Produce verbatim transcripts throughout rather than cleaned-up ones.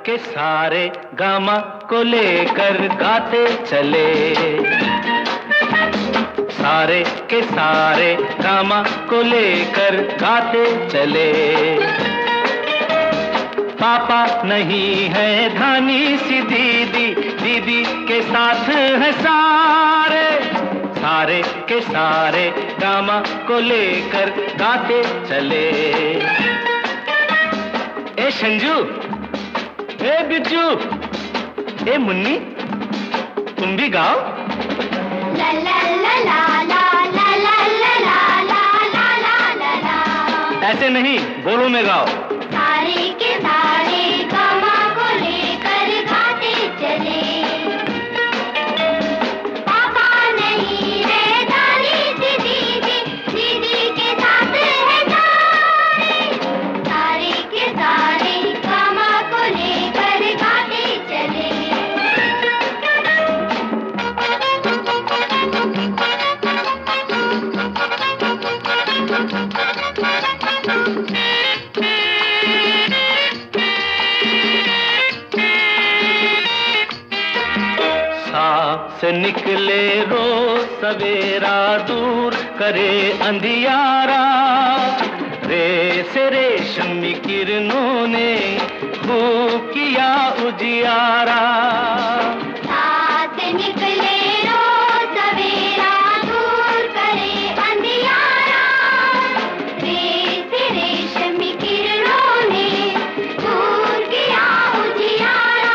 के सारे गामा को लेकर गाते चले, सारे के सारे गामा को लेकर गाते चले। पापा नहीं है धानी सी दीदी, दीदी के साथ है सारे, सारे के सारे गामा को लेकर गाते चले। ए संजू, ए बिज्जू, ए मुन्नी, तुम भी गाओ। ला ला ला ला ला ला ला ला ला ला ला ला। ऐसे नहीं, बोलो में गाओ। सारे के सारे गामा को लेकर गाते चले, पापा नहीं है दानी सी दीदी, दीदी के साथ है सारे, सारे के सारे गामा को लेकर गाते चले। से निकले रोज सवेरा, दूर करे अंधियारा, रे से रेशमी किरणों ने खूब किया उजियारा। साथ निकले रोज सवेरा, दूर करे अंधियारा, रे से रेशमी किरणों ने खूब किया उजियारा।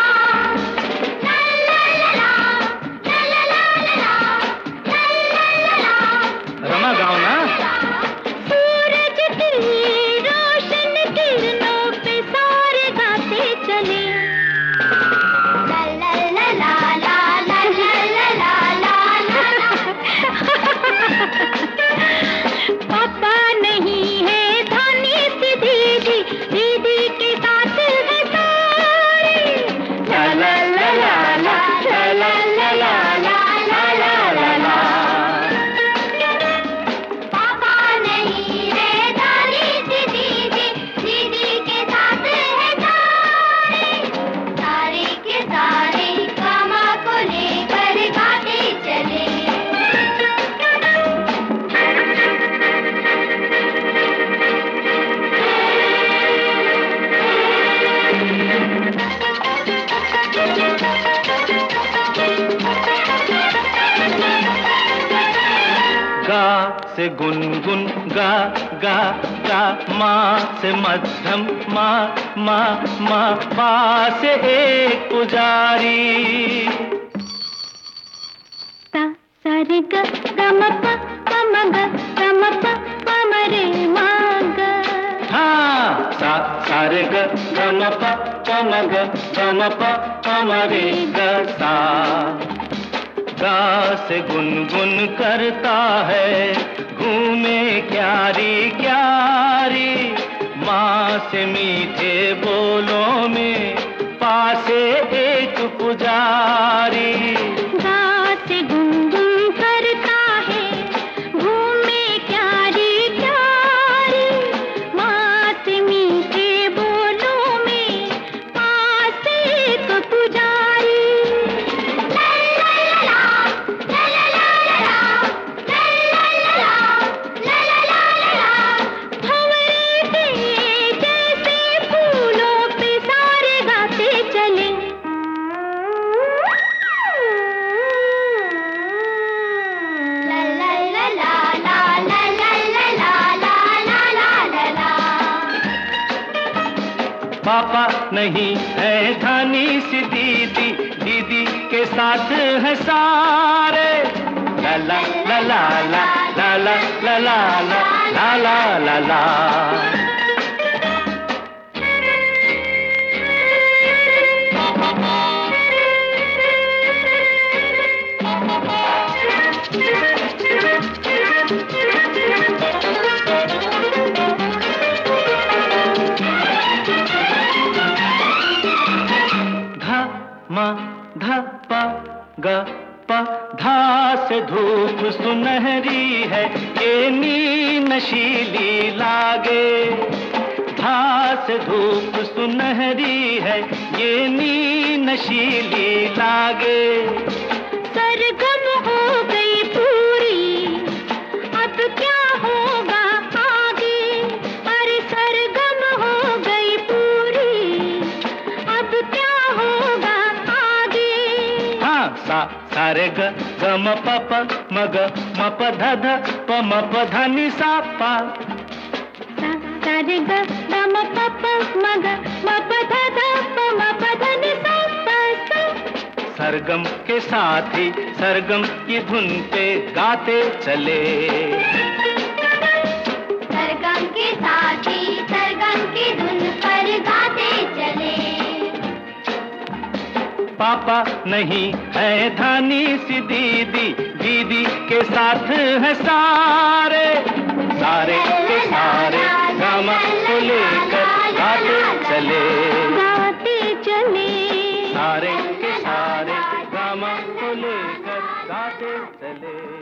रमा गाओ ना। सूरज की रोशन किरणों पे सारे गाते चले, ला ला ला ला ला ला ला ला ला ला। पापा नहीं है धानी सी दीदी, दीदी के साथ है सारे, ला ला ला ला ला ला ला ला ला ला ला ला। गा से गुनगुन गा गा गा, माँ से मध्यम मा मा मा, पा से एक पुजारी। ता सा रे ग ग म प प म ग ग म प प म रे मा ग। हाँ, सा सा रे ग ग म प प म ग ग म प प म रे ग सा। गा से गुनगुन करता है घूमे क्यारी क्यारी, माँ से मीठे बोलों में पासे एक पुजारी। गा से गुनगुन करता है घूमे क्यारी क्यारी, माँ से मीठे बोलों में पास एक पुजारी। पापा नहीं है धानी सी दीदी, दीदी के साथ है सारे, ला ला ला ला ला ला ला ला ला ला ला ला। मा धा पा गा पा, धा से धूप सुनहरी है, ये नी नशीली लागे। सुबह से धूप सुनहरी है, ये नींद नशीली लागे। सरगम हो गई पूरी, अब क्या होगा आगे। अरे सरगम हो गई पूरी, अब क्या होगा आगे। हाँ, सा सारे ग ग म प प म ग म प ध ध प म प ध नि सा पा। सा सारे ग ग म प प म ग म प ध ध प म प ध नि सा पा सा। सरगम के साथ ही सरगम की धुन पे गाते चले। सरगम के साथ ही सरगम की धुन पर गाते चले। पापा नहीं है धानी सी दीदी, दीदी के साथ है सारे। सारे के सारे गामा को लेकर गाते चले। गाते चले। सारे के सारे गामा को लेकर गाते चले।